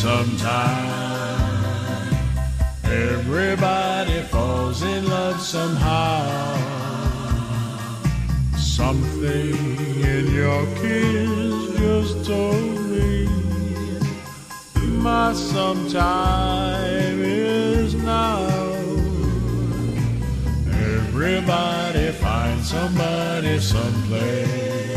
sometime. Everybody falls in love somehow. Something in your kiss just told me my sometime is now. Everybody finds somebody someplace.